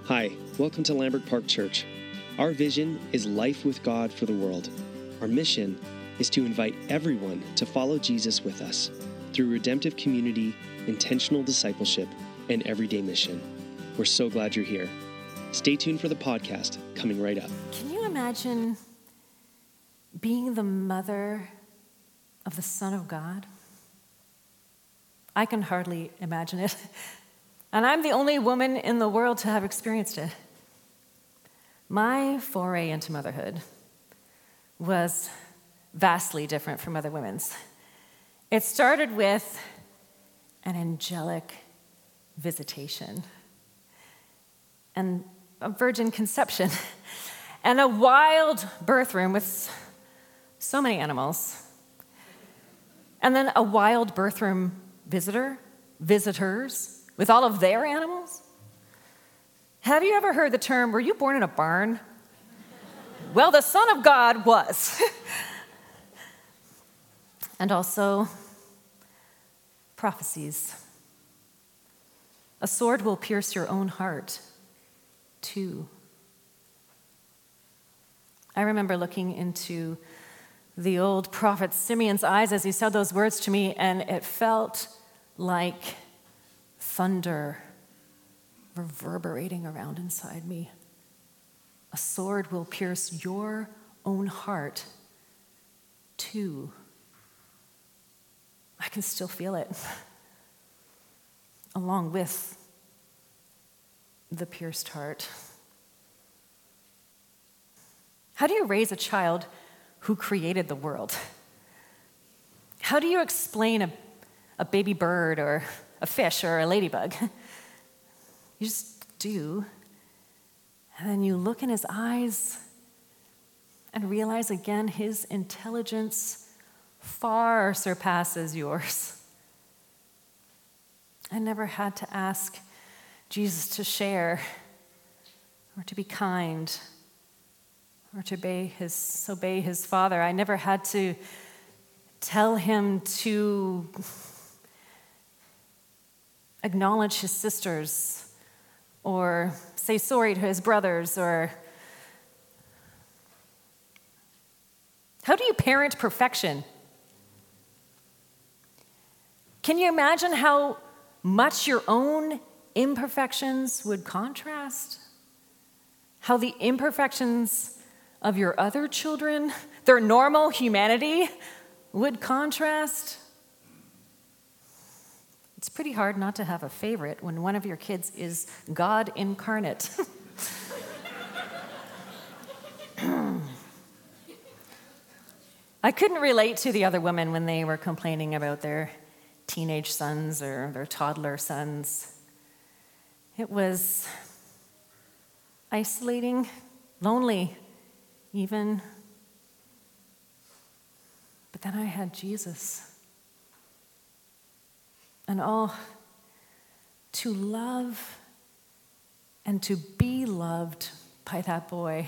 Hi, welcome to Lambert Park Church. Our vision is life with God for the world. Our mission is to invite everyone to follow Jesus with us through redemptive community, intentional discipleship, and everyday mission. We're so glad you're here. Stay tuned for the podcast coming right up. Can you imagine being the mother of the Son of God? I can hardly imagine it. And I'm the only woman in the world to have experienced it. My foray into motherhood was vastly different from other women's. It started with an angelic visitation and a virgin conception and a wild birth room with so many animals. And then a wild birth room visitors, with all of their animals? Have you ever heard the term, were you born in a barn? Well, the Son of God was. And also, prophecies. A sword will pierce your own heart, too. I remember looking into the old prophet Simeon's eyes as he said those words to me, and it felt like thunder reverberating around inside me. A sword will pierce your own heart, too. I can still feel it, along with the pierced heart. How do you raise a child who created the world? How do you explain a baby bird or a fish or a ladybug? You just do. And then you look in his eyes and realize again his intelligence far surpasses yours. I never had to ask Jesus to share or to be kind or to obey his Father. I never had to tell him to acknowledge his sisters or say sorry to his brothers, or how do you parent perfection? Can you imagine how much your own imperfections would contrast? How the imperfections of your other children, their normal humanity, would contrast? It's pretty hard not to have a favorite when one of your kids is God incarnate. I couldn't relate to the other women when they were complaining about their teenage sons or their toddler sons. It was isolating, lonely, even. But then I had Jesus. And to love and to be loved by that boy,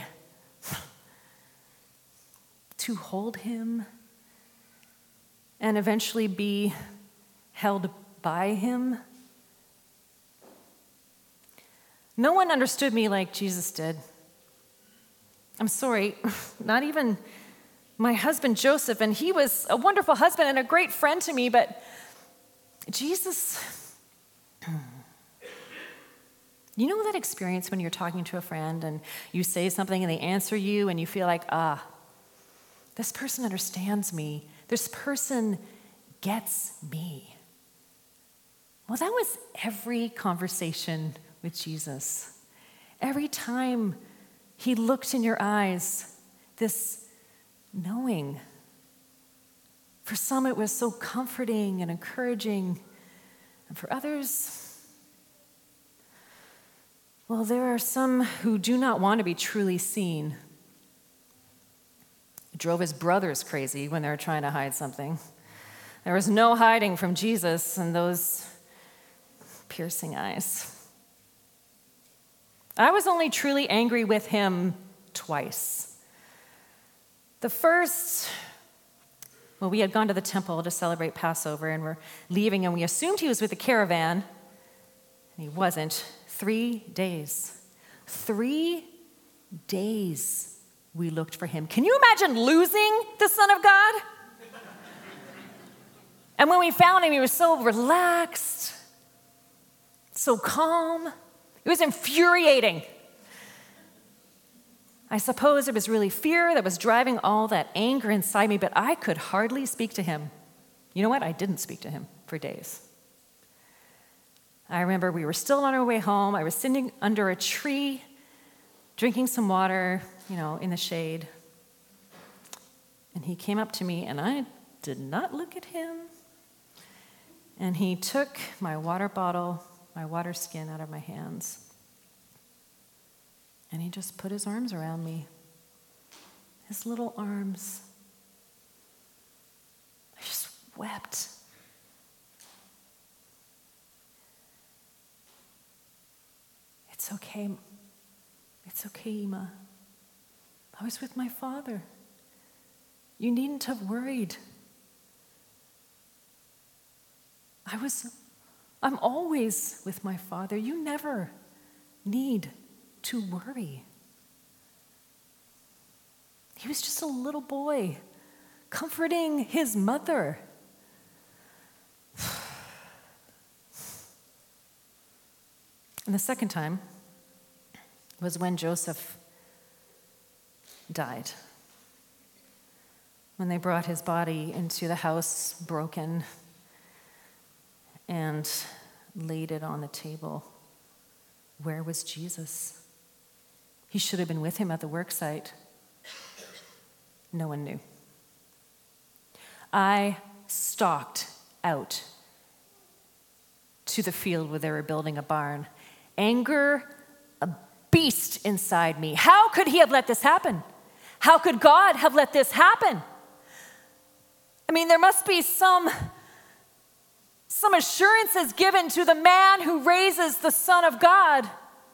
to hold him and eventually be held by him. No one understood me like Jesus did. I'm sorry, not even my husband Joseph, and he was a wonderful husband and a great friend to me, but Jesus, you know that experience when you're talking to a friend and you say something and they answer you and you feel like, this person understands me. This person gets me. Well, that was every conversation with Jesus. Every time he looked in your eyes, this knowing. For some, it was so comforting and encouraging. And for others, well, there are some who do not want to be truly seen. It drove his brothers crazy when they were trying to hide something. There was no hiding from Jesus and those piercing eyes. I was only truly angry with him twice. The first, we had gone to the temple to celebrate Passover, and we're leaving, and we assumed he was with the caravan, and he wasn't. 3 days. 3 days we looked for him. Can you imagine losing the Son of God? And when we found him, he was so relaxed, so calm. It was infuriating. I suppose it was really fear that was driving all that anger inside me, but I could hardly speak to him. You know what? I didn't speak to him for days. I remember we were still on our way home. I was sitting under a tree, drinking some water, in the shade. And he came up to me, and I did not look at him. And he took my water bottle, my water skin out of my hands. And he just put his arms around me. His little arms. I just wept. It's okay. It's okay, Ima. I was with my father. You needn't have worried. I'm always with my father. You never need to worry. He was just a little boy comforting his mother. And the second time was when Joseph died. When they brought his body into the house broken and laid it on the table. Where was Jesus? He should have been with him at the worksite. No one knew. I stalked out to the field where they were building a barn. Anger, a beast inside me. How could he have let this happen? How could God have let this happen? There must be some assurances given to the man who raises the Son of God.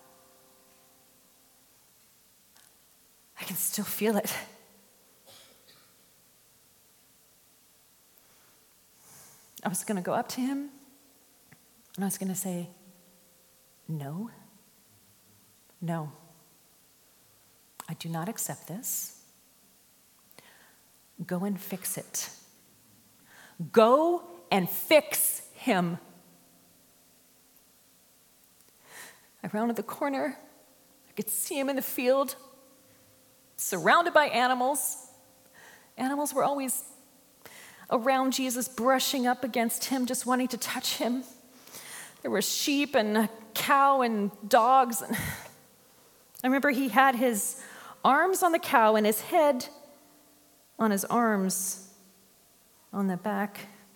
I can still feel it. I was going to go up to him, and I was going to say, no, I do not accept this. Go and fix it. Go and fix him. I rounded the corner. I could see him in the field, surrounded by animals. Animals were always around Jesus, brushing up against him, just wanting to touch him. There were sheep and a cow and dogs. I remember he had his arms on the cow and his head on his arms on the back.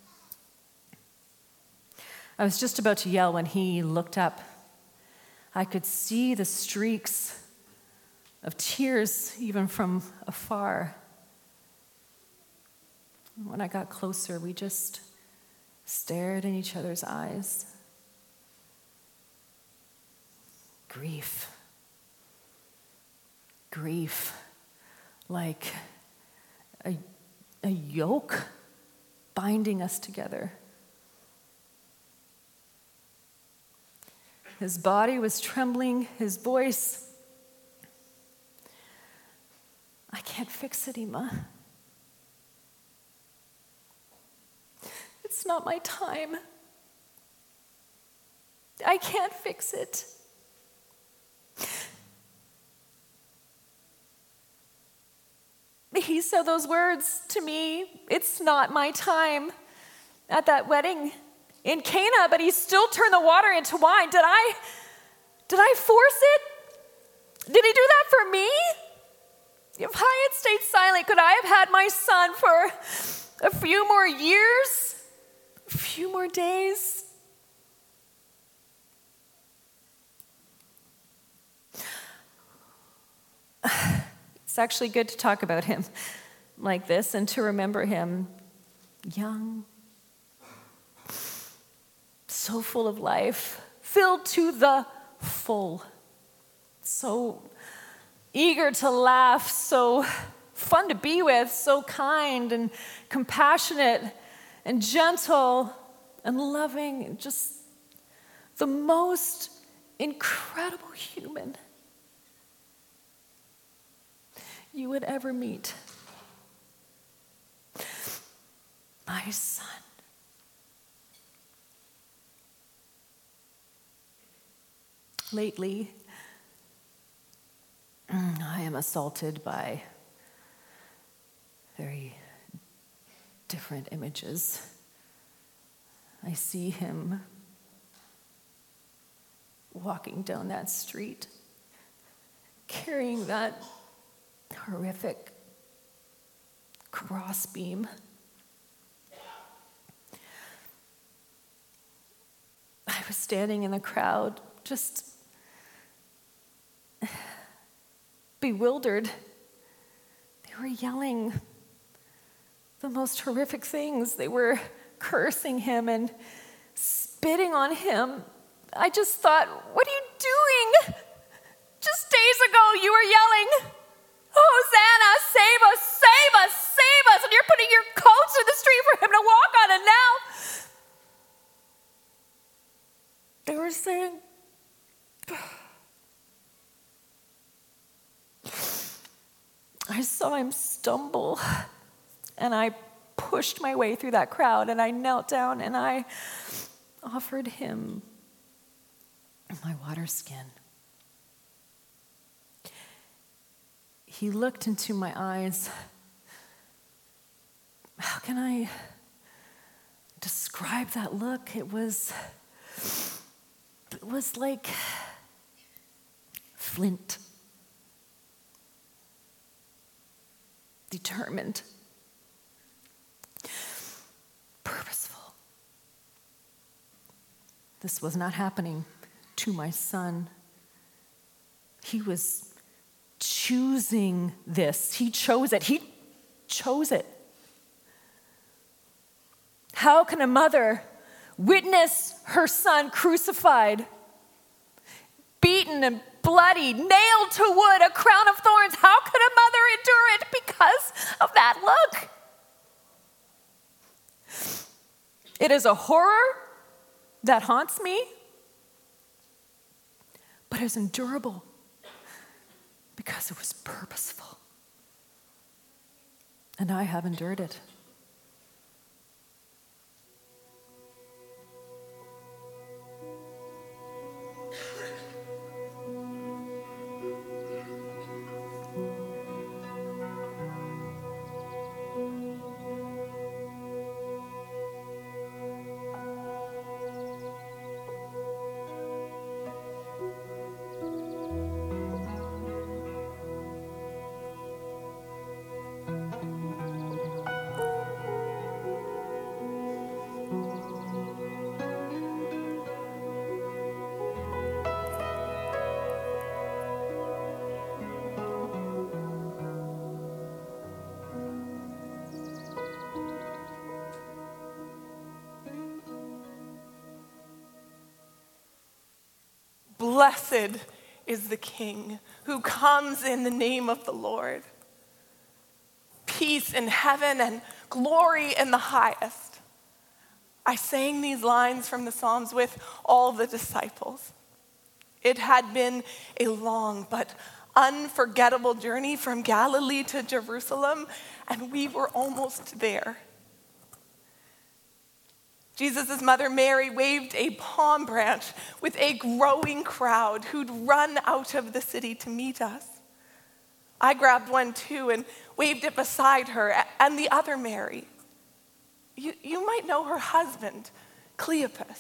I was just about to yell when he looked up. I could see the streaks of tears even from afar. When I got closer, we just stared in each other's eyes. Grief, like a yoke binding us together. His body was trembling, his voice. I can't fix it, Ima. It's not my time. I can't fix it. He said those words to me, it's not my time, at that wedding in Cana, but he still turned the water into wine. Did I force it? Did he do that for me? If I had stayed silent, could I have had my son for a few more years? A few more days? It's actually good to talk about him like this and to remember him young, so full of life, filled to the full, so eager to laugh, so fun to be with, so kind and compassionate and gentle and loving, and just the most incredible human you would ever meet. My son. Lately, I am assaulted by very different images. I see him walking down that street, carrying that horrific crossbeam. I was standing in the crowd, just bewildered. They were yelling the most horrific things. They were cursing him and spitting on him. I just thought, what are you doing? Just days ago, you were yelling, Hosanna, save us, save us, save us, and you're putting your coats in the street for him to walk on, and now they were saying, I saw him stumble, and I pushed my way through that crowd, and I knelt down, and I offered him my water skin. He looked into my eyes. How can I describe that look? It was like flint. Determined. Purposeful. This was not happening to my son. He was choosing this. He chose it. He chose it. How can a mother witness her son crucified, beaten and bloody, nailed to wood, a crown of thorns? How could a mother endure it because of that look? It is a horror that haunts me, but is endurable because it was purposeful. And I have endured it. Blessed is the King who comes in the name of the Lord. Peace in heaven and glory in the highest. I sang these lines from the Psalms with all the disciples. It had been a long but unforgettable journey from Galilee to Jerusalem, and we were almost there. Jesus' mother Mary waved a palm branch with a growing crowd who'd run out of the city to meet us. I grabbed one too and waved it beside her, and the other Mary. You might know her husband, Cleopas.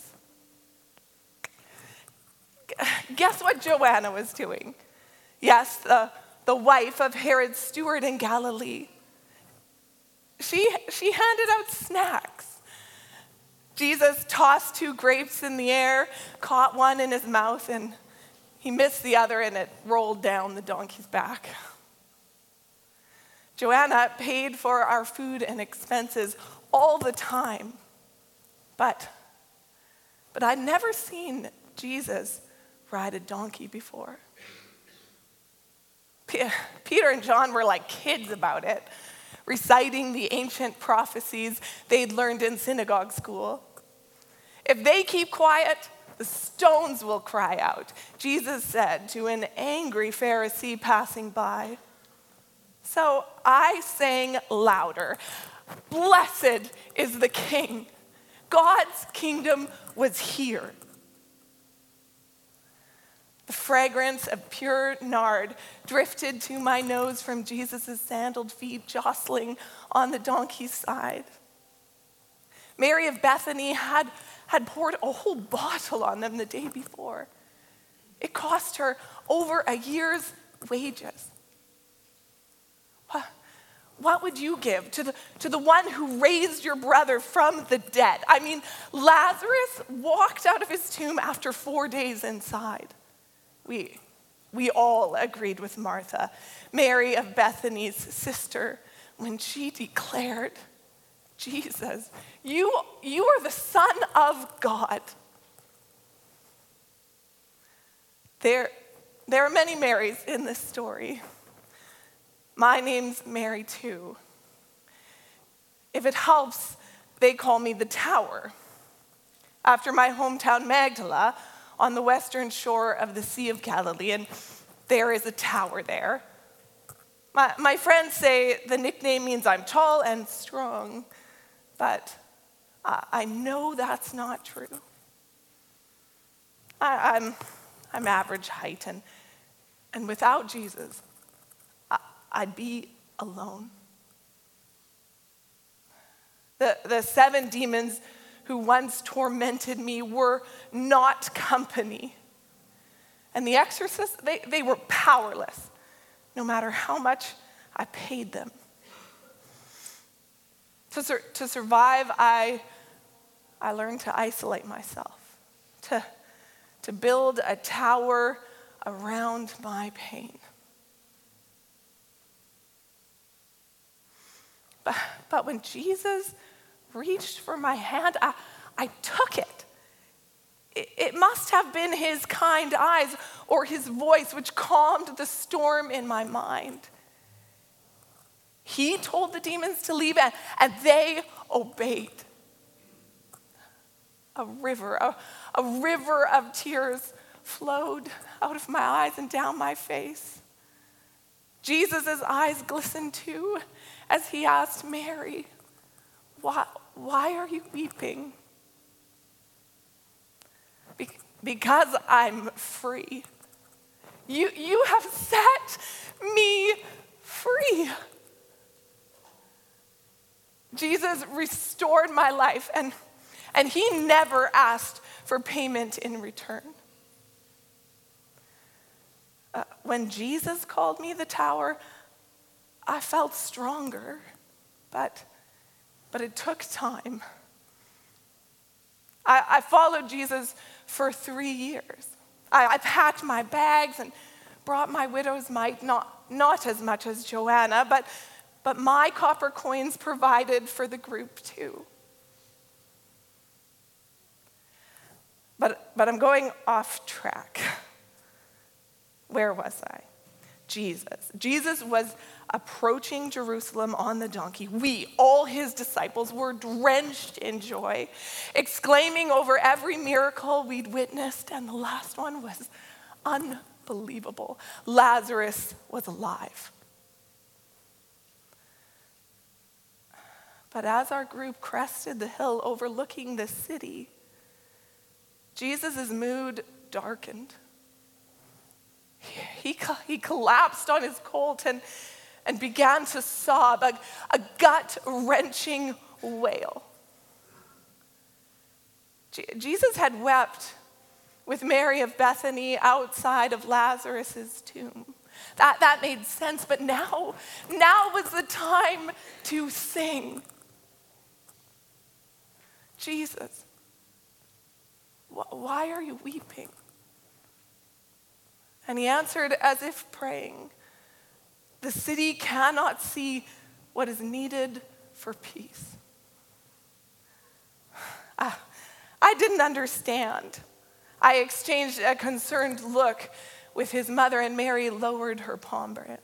Guess what Joanna was doing? Yes, the wife of Herod's steward in Galilee. She handed out snacks. Jesus tossed 2 grapes in the air, caught one in his mouth, and he missed the other, and it rolled down the donkey's back. Joanna paid for our food and expenses all the time, but I'd never seen Jesus ride a donkey before. Peter and John were like kids about it, reciting the ancient prophecies they'd learned in synagogue school. If they keep quiet, the stones will cry out, Jesus said to an angry Pharisee passing by. So I sang louder. Blessed is the King. God's kingdom was here. The fragrance of pure nard drifted to my nose from Jesus' sandaled feet jostling on the donkey's side. Mary of Bethany had poured a whole bottle on them the day before. It cost her over a year's wages. What would you give to the one who raised your brother from the dead? I mean, Lazarus walked out of his tomb after 4 days inside. We all agreed with Martha, Mary of Bethany's sister, when she declared, Jesus, you are the Son of God. There are many Marys in this story. My name's Mary too. If it helps, they call me the Tower, after my hometown Magdala on the western shore of the Sea of Galilee, and there is a tower there. My friends say the nickname means I'm tall and strong, but I know that's not true. I'm average height, and without Jesus, I'd be alone. The 7 demons who once tormented me were not company. And the exorcists, they were powerless, no matter how much I paid them. To survive, I learned to isolate myself, to build a tower around my pain. But when Jesus reached for my hand, I took it. It must have been his kind eyes or his voice which calmed the storm in my mind. He told the demons to leave, and they obeyed. A river of tears flowed out of my eyes and down my face. Jesus' eyes glistened too as he asked Mary, why are you weeping? Because I'm free. You have set me free. Jesus restored my life, and he never asked for payment in return. When Jesus called me the Tower, I felt stronger, but it took time. I followed Jesus for 3 years. I packed my bags and brought my widow's mite, not as much as Joanna, but my copper coins provided for the group too. But I'm going off track. Where was I? Jesus. Jesus was approaching Jerusalem on the donkey. We, all his disciples, were drenched in joy, exclaiming over every miracle we'd witnessed, and the last one was unbelievable. Lazarus was alive. But as our group crested the hill overlooking the city, Jesus' mood darkened. He collapsed on his colt and began to sob, a gut-wrenching wail. Jesus had wept with Mary of Bethany outside of Lazarus' tomb. That made sense, but now was the time to sing. Jesus, why are you weeping? And he answered as if praying, the city cannot see what is needed for peace. I didn't understand. I exchanged a concerned look with his mother, and Mary lowered her palm branch.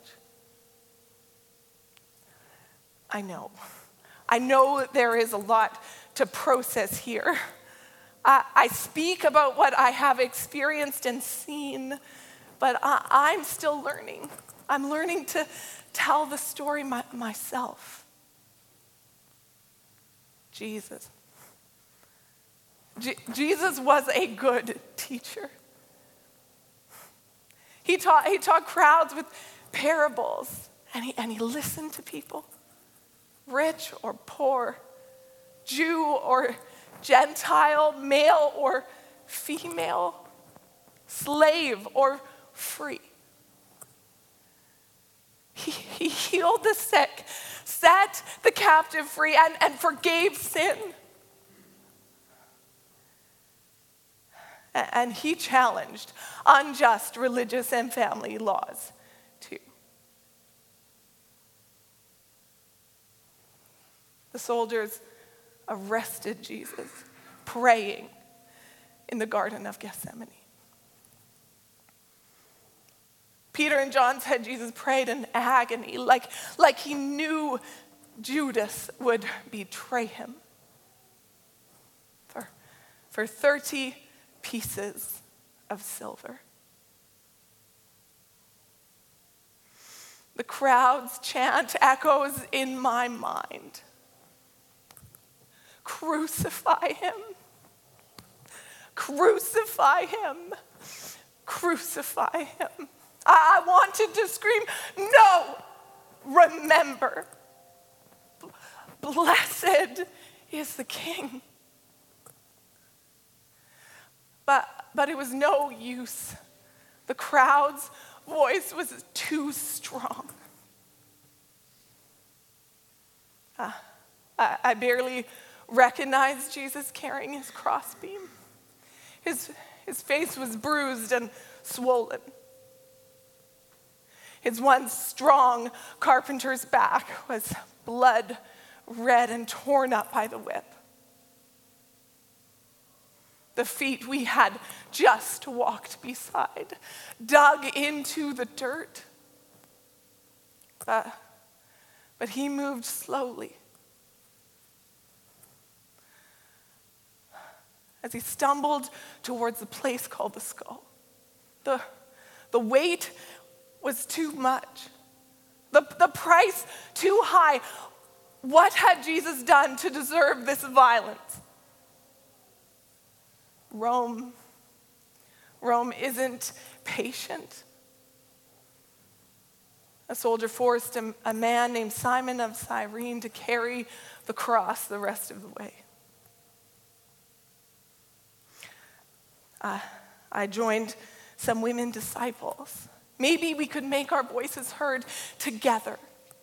I know there is a lot to process here. I speak about what I have experienced and seen, but I'm still learning. I'm learning to tell the story myself. Jesus. Jesus was a good teacher. He taught crowds with parables, and he listened to people, rich or poor, Jew or Gentile, male or female, slave or free. He healed the sick, set the captive free, and forgave sin. And he challenged unjust religious and family laws too. The soldiers arrested Jesus praying in the Garden of Gethsemane. Peter and John said Jesus prayed in agony, like he knew Judas would betray him for 30 pieces of silver. The crowd's chant echoes in my mind. Crucify him. Crucify him. Crucify him. I wanted to scream, no, remember, blessed is the King. But it was no use. The crowd's voice was too strong. I barely recognized Jesus carrying his crossbeam. His face was bruised and swollen. His once strong carpenter's back was blood red and torn up by the whip. The feet we had just walked beside, dug into the dirt. But he moved slowly. As he stumbled towards the place called the skull. The weight was too much. The price too high. What had Jesus done to deserve this violence? Rome isn't patient. A soldier forced a man named Simon of Cyrene to carry the cross the rest of the way. I joined some women disciples. Maybe we could make our voices heard together.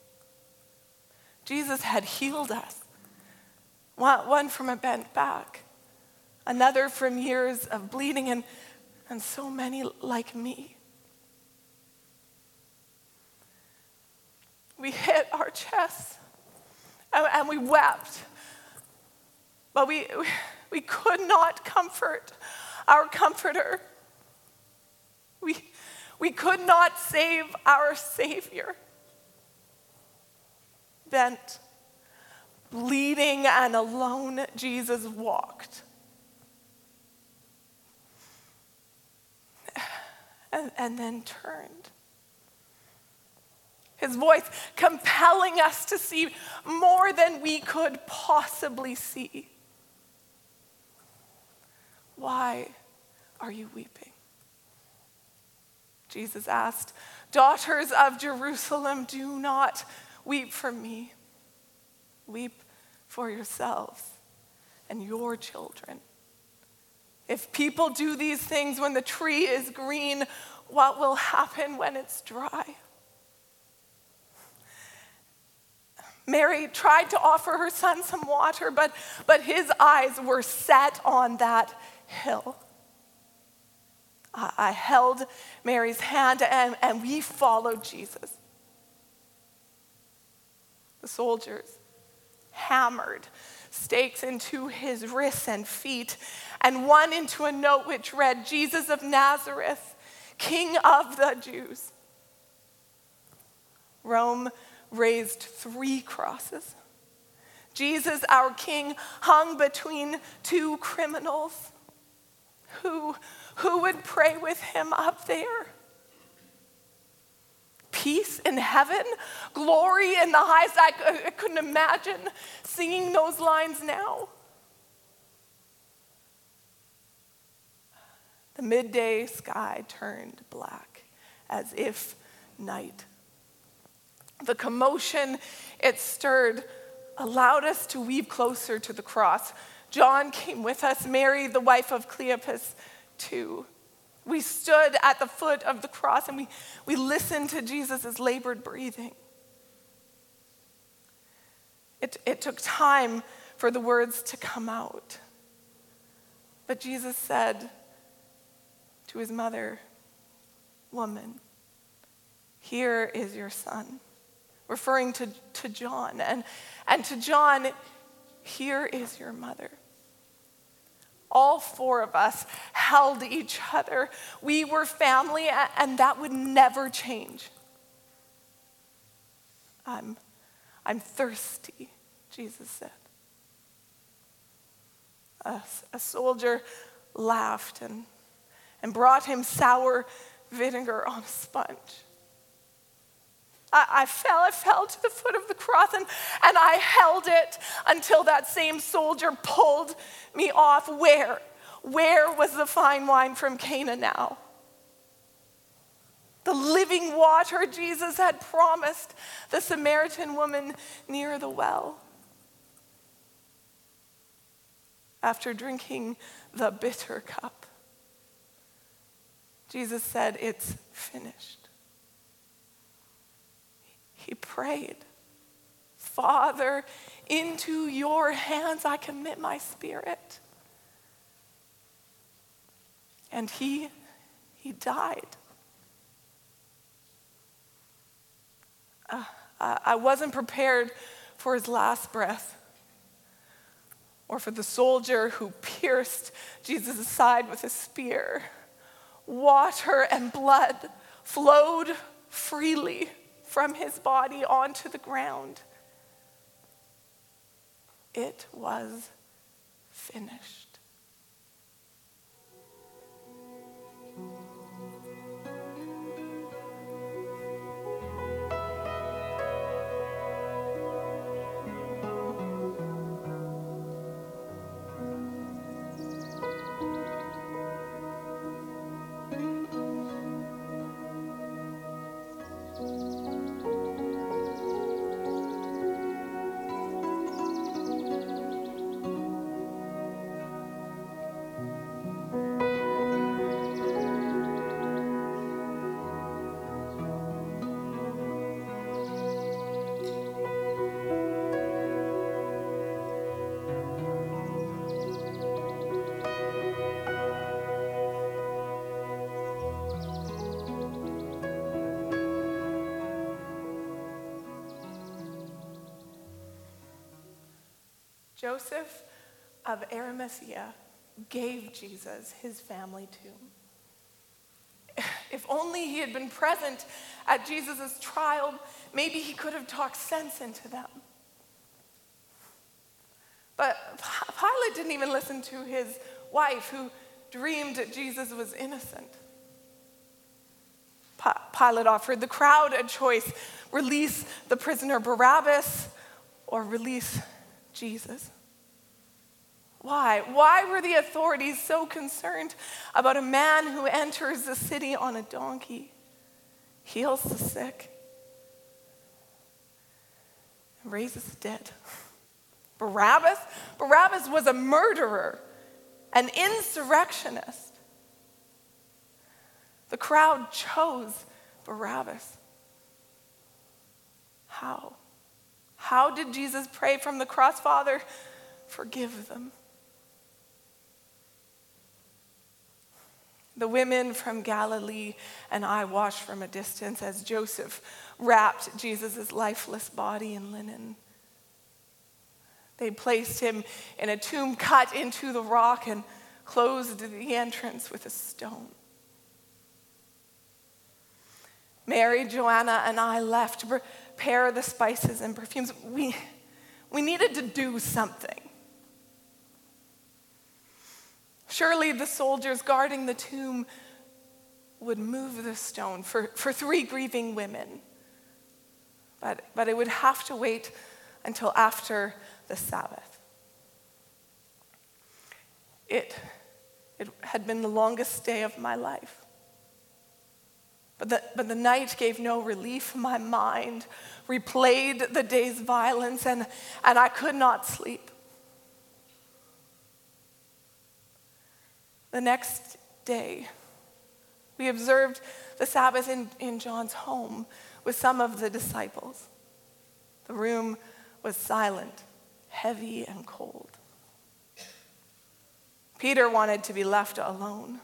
Jesus had healed us. One from a bent back, another from years of bleeding, and so many like me. We hit our chests and we wept, but we could not comfort our comforter. We could not save our Savior. Bent, bleeding, and alone, Jesus walked. And then turned. His voice compelling us to see more than we could possibly see. Why are you weeping? Jesus asked, daughters of Jerusalem, do not weep for me. Weep for yourselves and your children. If people do these things when the tree is green, what will happen when it's dry? Mary tried to offer her son some water, but his eyes were set on that hill. I held Mary's hand and we followed Jesus. The soldiers hammered stakes into his wrists and feet, and one into a note which read, Jesus of Nazareth, King of the Jews. Rome raised 3 crosses. Jesus, our King, hung between 2 criminals. Who would pray with him up there? peace in heaven, glory in the highest. I couldn't imagine singing those lines now. The midday sky turned black as if night. The commotion it stirred allowed us to weave closer to the cross. John came with us, Mary, the wife of Cleopas, too. We stood at the foot of the cross and we listened to Jesus' labored breathing. It took time for the words to come out. But Jesus said to his mother, "Woman, here is your son," referring to John. And to John, "Here is your mother." All four of us held each other. We were family, and that would never change. I'm thirsty, Jesus said. A soldier laughed and brought him sour vinegar on a sponge. I fell to the foot of the cross and I held it until that same soldier pulled me off. Where was the fine wine from Cana now? The living water Jesus had promised the Samaritan woman near the well. After drinking the bitter cup, Jesus said, "It's finished." He prayed, "Father, into your hands I commit my spirit." And he died. I wasn't prepared for his last breath or for the soldier who pierced Jesus' side with a spear. Water and blood flowed freely from his body onto the ground. It was finished. Joseph of Arimathea gave Jesus his family tomb. If only he had been present at Jesus' trial, maybe he could have talked sense into them. But Pilate didn't even listen to his wife, who dreamed that Jesus was innocent. Pilate offered the crowd a choice: release the prisoner Barabbas or release Jesus. Why? Why were the authorities so concerned about a man who enters the city on a donkey, heals the sick, and raises the dead? Barabbas? Barabbas was a murderer, an insurrectionist. The crowd chose Barabbas. How? How did Jesus pray from the cross? "Father, forgive them." The women from Galilee and I watched from a distance as Joseph wrapped Jesus' lifeless body in linen. They placed him in a tomb cut into the rock and closed the entrance with a stone. Mary, Joanna, and I left to prepare the spices and perfumes. We needed to do something. Surely the soldiers guarding the tomb would move the stone for 3 grieving women but it would have to wait until after the Sabbath. It had been the longest day of my life. But the night gave no relief. My mind replayed the day's violence, and I could not sleep. The next day, we observed the Sabbath in John's home with some of the disciples. The room was silent, heavy, and cold. Peter wanted to be left alone.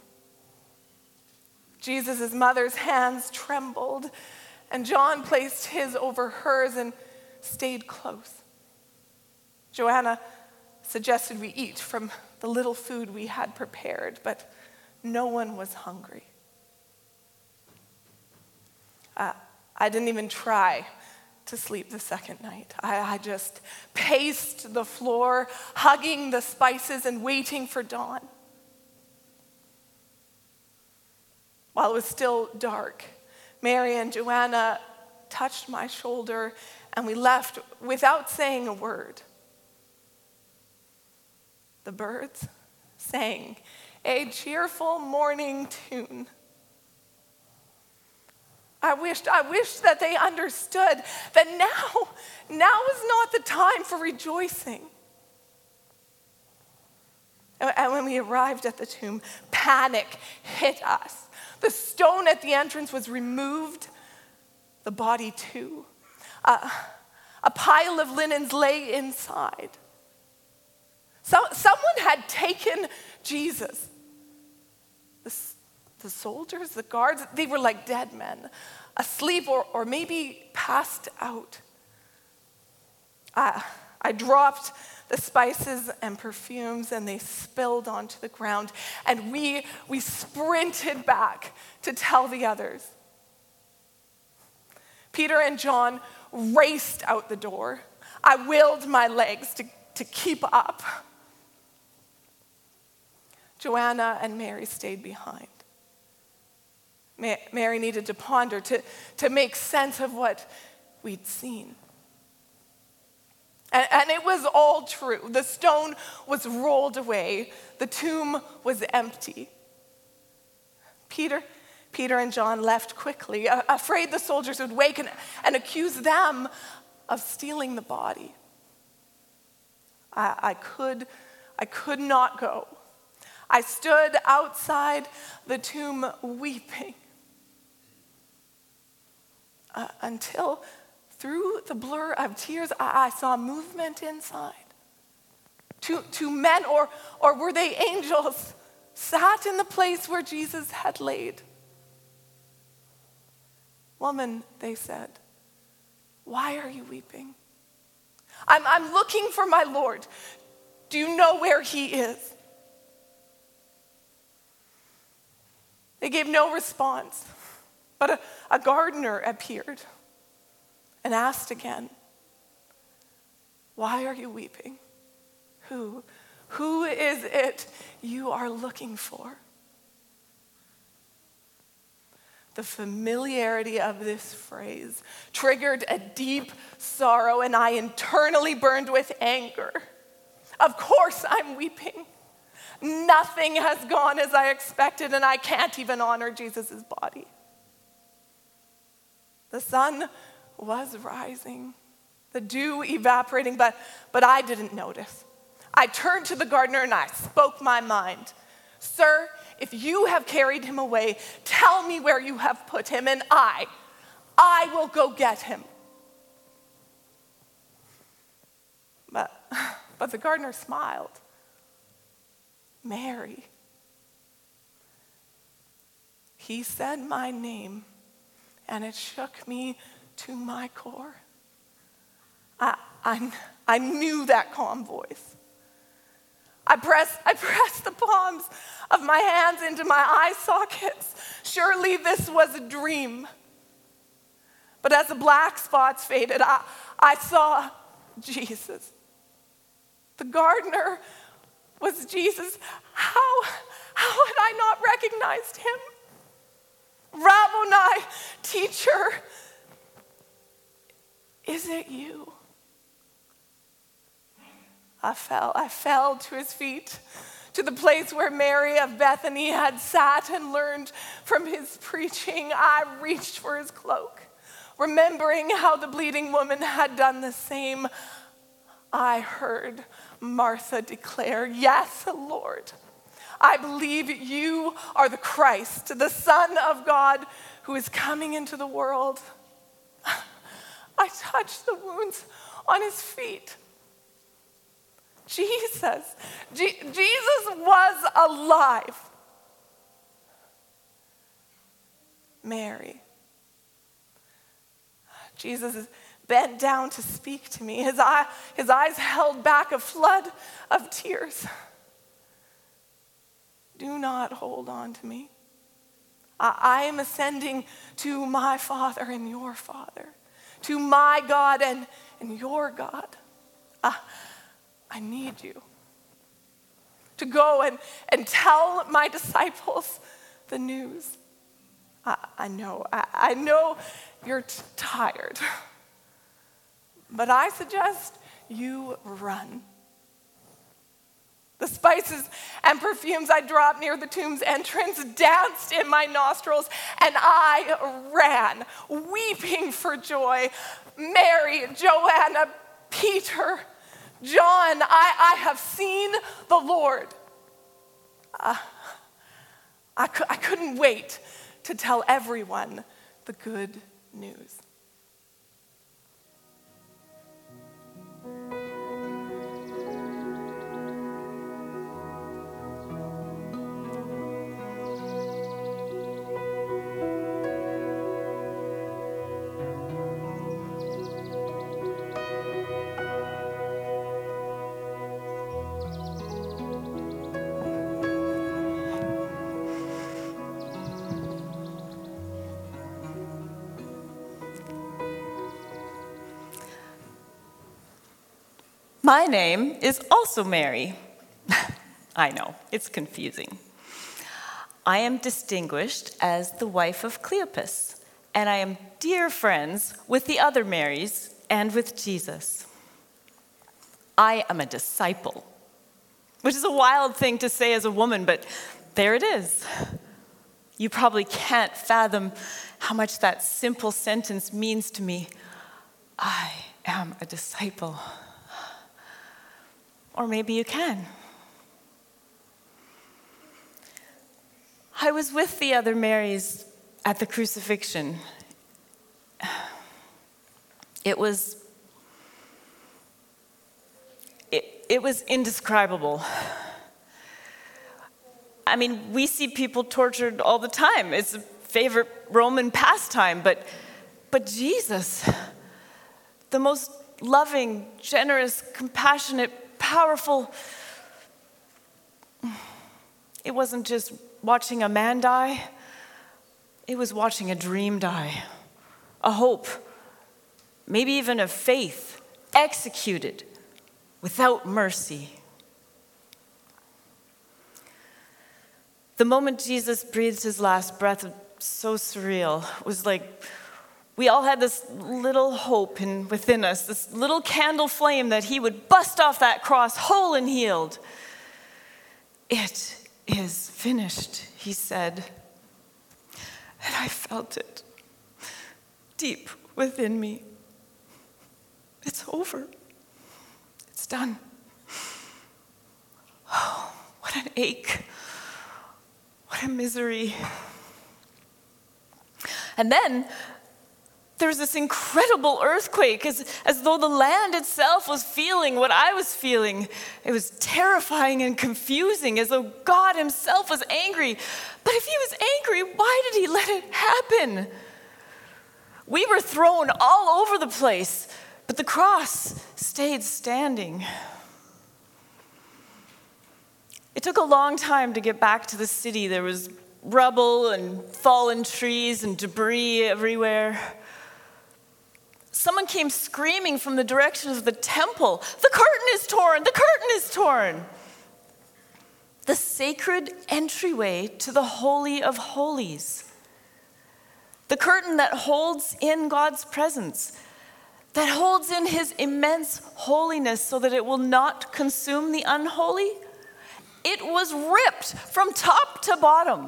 Jesus' mother's hands trembled, and John placed his over hers and stayed close. Joanna suggested we eat from the little food we had prepared, but no one was hungry. I didn't even try to sleep the second night. I just paced the floor, hugging the spices and waiting for dawn. While it was still dark, Mary and Joanna touched my shoulder, and we left without saying a word. The birds sang a cheerful morning tune. I wished that they understood that now is not the time for rejoicing. And when we arrived at the tomb, panic hit us. The stone at the entrance was removed, the body too. A pile of linens lay inside. Someone had taken Jesus. The soldiers, the guards, they were like dead men, asleep or maybe passed out. I dropped the spices and perfumes, and they spilled onto the ground, and we sprinted back to tell the others. Peter and John raced out the door. I willed my legs to keep up. Joanna and Mary stayed behind. Mary needed to ponder, to make sense of what we'd seen. And it was all true. The stone was rolled away. The tomb was empty. Peter and John left quickly, afraid the soldiers would wake and accuse them of stealing the body. I could not go. I stood outside the tomb weeping until through the blur of tears I saw movement inside. Two men, or were they angels, sat in the place where Jesus had laid. "Woman," they said, "why are you weeping?" I'm looking for my Lord. Do you know where he is?" They gave no response, but a gardener appeared and asked again, "Why are you weeping? Who is it you are looking for?" The familiarity of this phrase triggered a deep sorrow, and I internally burned with anger. Of course I'm weeping. Nothing has gone as I expected, and I can't even honor Jesus' body. The sun was rising, the dew evaporating, but I didn't notice. I turned to the gardener and I spoke my mind. "Sir, if you have carried him away, tell me where you have put him, and I will go get him." But the gardener smiled. "Mary." He said my name, and it shook me to my core. I knew that calm voice. I pressed the palms of my hands into my eye sockets. Surely this was a dream. But as the black spots faded, I saw Jesus. The gardener was Jesus. How had I not recognized him? "Rabboni," teacher. is it you? I fell to his feet, to the place where Mary of Bethany had sat and learned from his preaching. I reached for his cloak, remembering how the bleeding woman had done the same. I heard Martha declare, "Yes, Lord, I believe you are the Christ, the Son of God, who is coming into the world." I touched the wounds on his feet. Jesus was alive. Mary. Jesus is bent down to speak to me. His eyes held back a flood of tears. Do not hold on to me. I am ascending to my Father and your Father, to my God and your God. I need you to go and tell my disciples the news. I know you're tired, but I suggest you run. The spices and perfumes I dropped near the tomb's entrance danced in my nostrils, and I ran, weeping for joy. Mary, Joanna, Peter, John, I have seen the Lord. I couldn't wait to tell everyone the good news. My name is also Mary. I know, it's confusing. I am distinguished as the wife of Cleopas, and I am dear friends with the other Marys and with Jesus. I am a disciple, which is a wild thing to say as a woman, but there it is. You probably can't fathom how much that simple sentence means to me. I am a disciple. Or maybe you can. I was with the other Marys at the crucifixion. It was indescribable. I mean, we see people tortured all the time. It's a favorite Roman pastime, but Jesus, the most loving, generous, compassionate, powerful. It wasn't just watching a man die. It was watching a dream die, a hope, maybe even a faith executed without mercy. The moment Jesus breathed his last breath, so surreal, was like we all had this little hope within us, this little candle flame that he would bust off that cross whole and healed. It is finished, he said. And I felt it deep within me. It's over. It's done. Oh, what an ache. What a misery. And then there was this incredible earthquake, as though the land itself was feeling what I was feeling. It was terrifying and confusing, as though God himself was angry. But if he was angry, why did he let it happen? We were thrown all over the place, but the cross stayed standing. It took a long time to get back to the city. There was rubble and fallen trees and debris everywhere. Someone came screaming from the direction of the temple. The curtain is torn! The curtain is torn! The sacred entryway to the Holy of Holies. The curtain that holds in God's presence. that holds in his immense holiness so that it will not consume the unholy? It was ripped from top to bottom.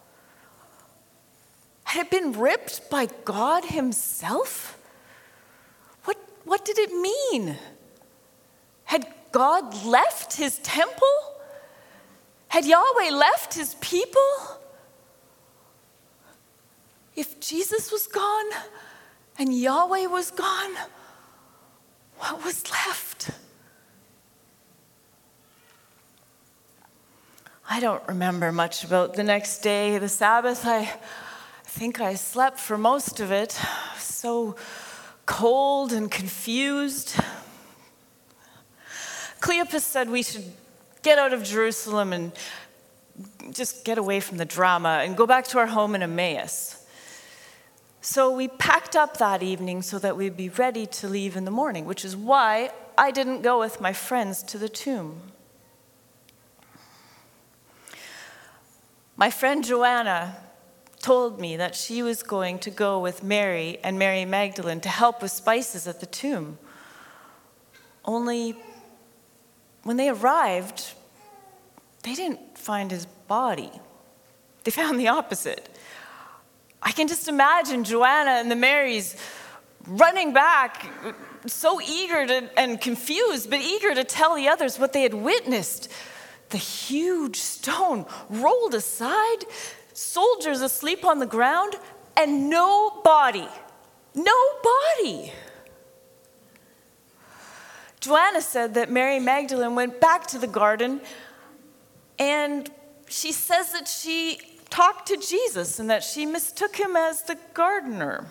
Had it been ripped by God himself? What did it mean? Had God left his temple? Had Yahweh left his people? If Jesus was gone and Yahweh was gone, what was left? I don't remember much about the next day, the Sabbath. I think I slept for most of it. So cold and confused. Cleopas said we should get out of Jerusalem and just get away from the drama and go back to our home in Emmaus. So we packed up that evening so that we'd be ready to leave in the morning, which is why I didn't go with my friends to the tomb. My friend Joanna told me that she was going to go with Mary and Mary Magdalene to help with spices at the tomb. Only when they arrived, they didn't find his body. They found the opposite. I can just imagine Joanna and the Marys running back, so eager and confused, but eager to tell the others what they had witnessed. The huge stone rolled aside, soldiers asleep on the ground, and no body. No body. Joanna said that Mary Magdalene went back to the garden, and she says that she talked to Jesus and that she mistook him as the gardener.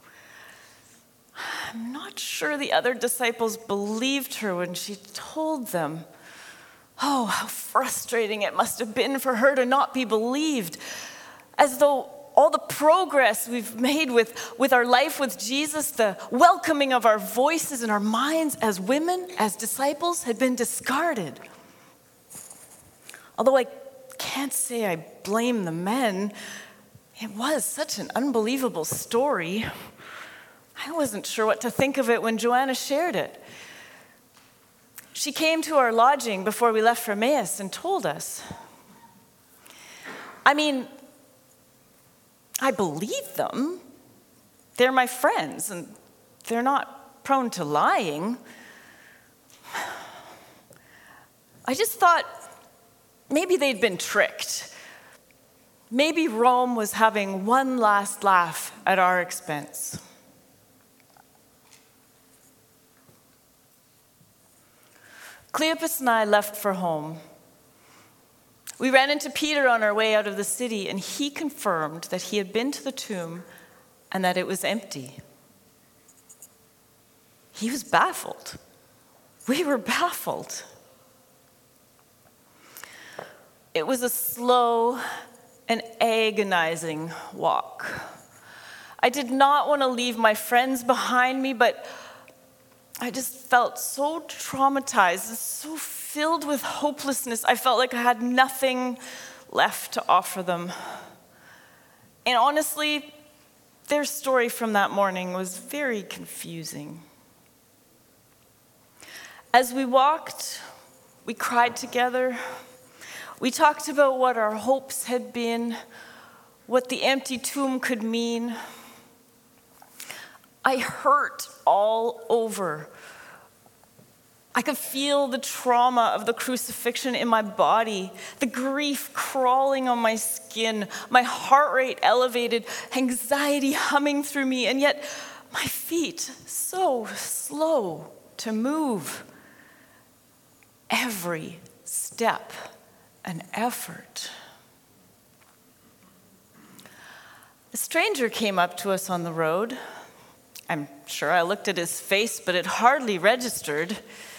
I'm not sure the other disciples believed her when she told them. Oh, how frustrating it must have been for her to not be believed, as though all the progress we've made with our life with Jesus, the welcoming of our voices and our minds as women, as disciples, had been discarded. Although I can't say I blame the men, it was such an unbelievable story. I wasn't sure what to think of it when Joanna shared it. She came to our lodging before we left for Emmaus and told us. I mean, I believe them. They're my friends, and they're not prone to lying. I just thought maybe they'd been tricked. Maybe Rome was having one last laugh at our expense. Cleopas and I left for home. We ran into Peter on our way out of the city, and he confirmed that he had been to the tomb and that it was empty. He was baffled. We were baffled. It was a slow and agonizing walk. I did not want to leave my friends behind me, but I just felt so traumatized, so filled with hopelessness. I felt like I had nothing left to offer them. And honestly, their story from that morning was very confusing. As we walked, we cried together. We talked about what our hopes had been, what the empty tomb could mean. I hurt all over. I could feel the trauma of the crucifixion in my body, the grief crawling on my skin, my heart rate elevated, anxiety humming through me, and yet my feet so slow to move. Every step an effort. A stranger came up to us on the road. I'm sure I looked at his face, but it hardly registered.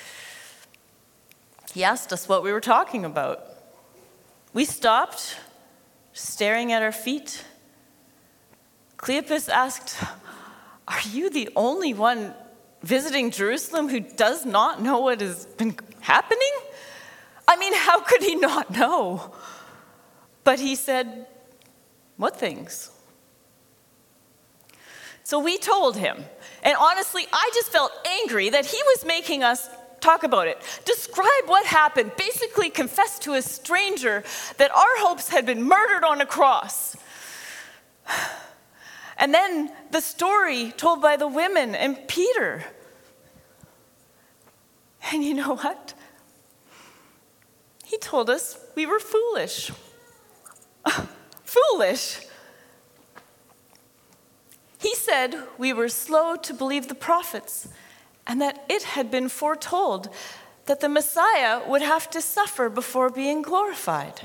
He asked us what we were talking about. We stopped, staring at our feet. Cleopas asked, "Are you the only one visiting Jerusalem who does not know what has been happening?" I mean, how could he not know? But he said, "What things?" So we told him, And honestly, I just felt angry that he was making us talk about it. Describe what happened. Basically confess to a stranger that our hopes had been murdered on a cross. And then the story told by the women and Peter. And you know what? He told us we were foolish. Foolish. He said we were slow to believe the prophets, and that it had been foretold that the Messiah would have to suffer before being glorified.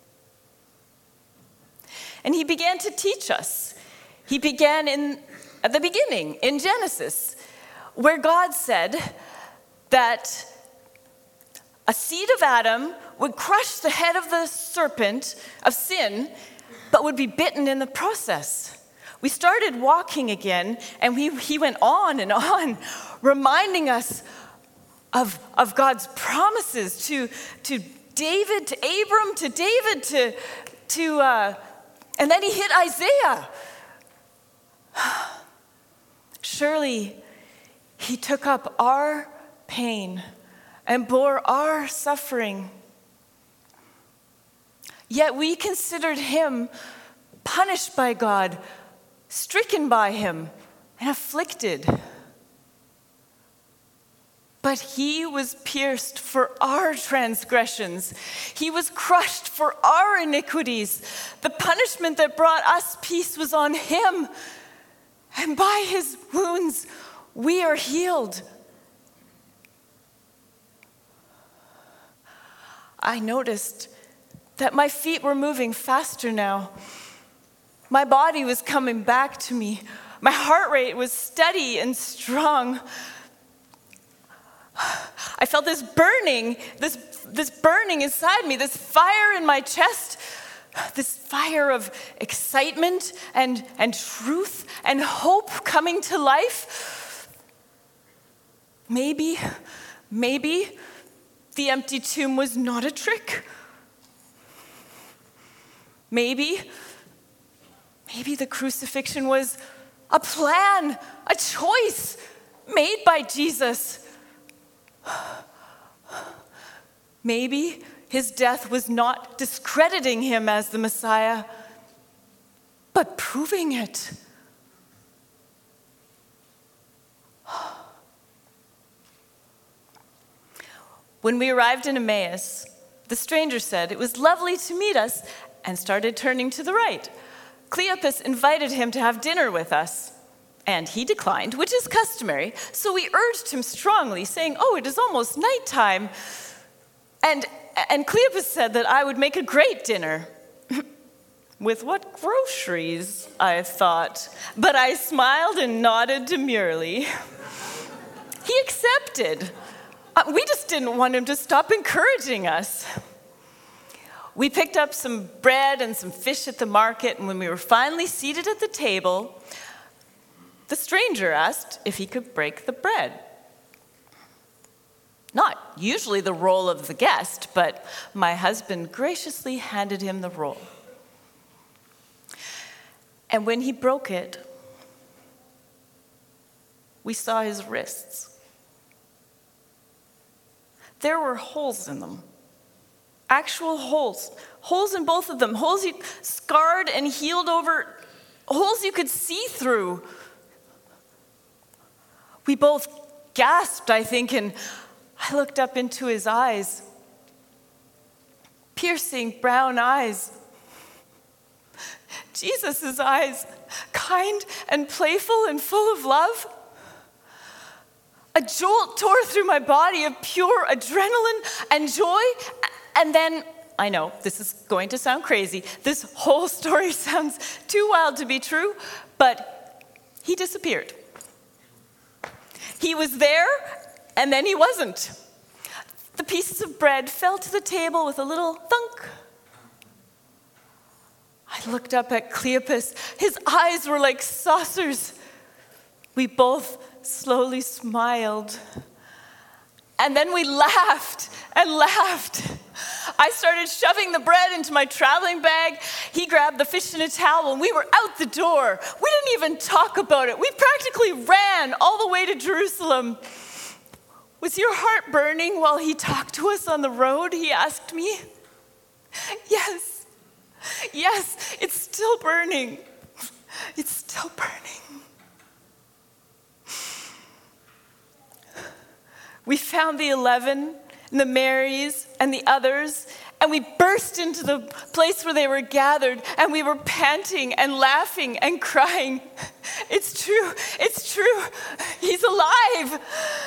And he began to teach us. He began at the beginning, in Genesis, where God said that a seed of Adam would crush the head of the serpent of sin, but would be bitten in the process. We started walking again, and he went on and on, reminding us of God's promises to David, to Abram, to David, and then he hit Isaiah. Surely he took up our pain and bore our suffering. Yet we considered him punished by God, stricken by him, and afflicted. But he was pierced for our transgressions. He was crushed for our iniquities. The punishment that brought us peace was on him. And by his wounds, we are healed. I noticed that my feet were moving faster now. My body was coming back to me. My heart rate was steady and strong. I felt this burning inside me, this fire in my chest, this fire of excitement and truth and hope coming to life. Maybe the empty tomb was not a trick. Maybe the crucifixion was a plan, a choice made by Jesus. Maybe his death was not discrediting him as the Messiah, but proving it. When we arrived in Emmaus, the stranger said it was lovely to meet us and started turning to the right. Cleopas invited him to have dinner with us, and he declined, which is customary, so we urged him strongly, saying, "Oh, it is almost nighttime." And Cleopas said that I would make a great dinner. With what groceries, I thought, but I smiled and nodded demurely. He accepted. We just didn't want him to stop encouraging us. We picked up some bread and some fish at the market, and when we were finally seated at the table, the stranger asked if he could break the bread. Not usually the role of the guest, but my husband graciously handed him the roll. And when he broke it, we saw his wrists. There were holes in them. Actual holes. Holes in both of them. Holes you scarred and healed over. Holes you could see through. We both gasped, I think, and I looked up into his eyes. Piercing brown eyes. Jesus' eyes, kind and playful and full of love. A jolt tore through my body of pure adrenaline and joy. And then, I know, this is going to sound crazy. This whole story sounds too wild to be true, but he disappeared. He was there, and then he wasn't. The pieces of bread fell to the table with a little thunk. I looked up at Cleopas. His eyes were like saucers. We both slowly smiled. And then we laughed and laughed. I started shoving the bread into my traveling bag. He grabbed the fish in a towel, and we were out the door. We didn't even talk about it. We practically ran all the way to Jerusalem. Was your heart burning while he talked to us on the road? He asked me. Yes, it's still burning. It's still burning. We found the 11 and the Marys and the others, and we burst into the place where they were gathered, and we were panting and laughing and crying. It's true. He's alive.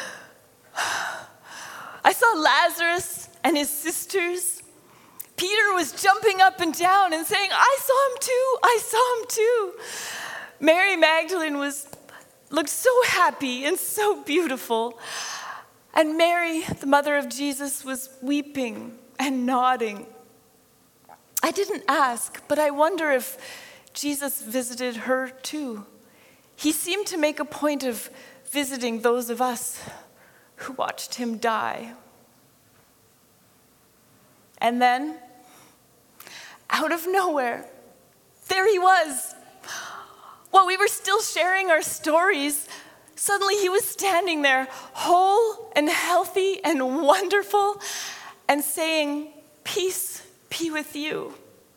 I saw Lazarus and his sisters. Peter was jumping up and down and saying, I saw him too. Mary Magdalene looked so happy and so beautiful. And Mary, the mother of Jesus, was weeping and nodding. I didn't ask, but I wonder if Jesus visited her too. He seemed to make a point of visiting those of us who watched him die. And then, out of nowhere, there he was. While we were still sharing our stories, suddenly he was standing there, whole and healthy and wonderful, and saying, "Peace be with you."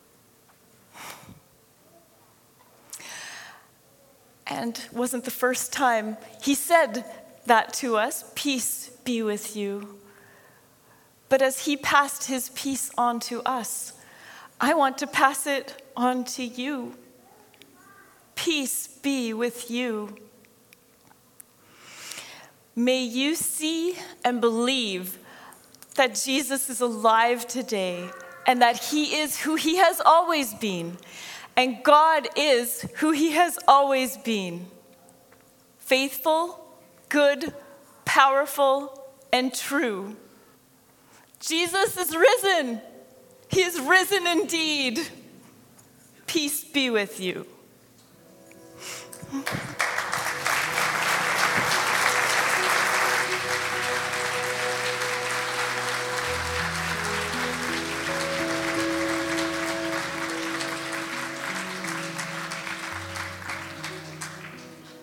And it wasn't the first time he said that to us, "Peace be with you." But as he passed his peace on to us, I want to pass it on to you. Peace be with you. May you see and believe that Jesus is alive today and that he is who he has always been, and God is who he has always been. Faithful, good, powerful, and true. Jesus is risen. He is risen indeed. Peace be with you.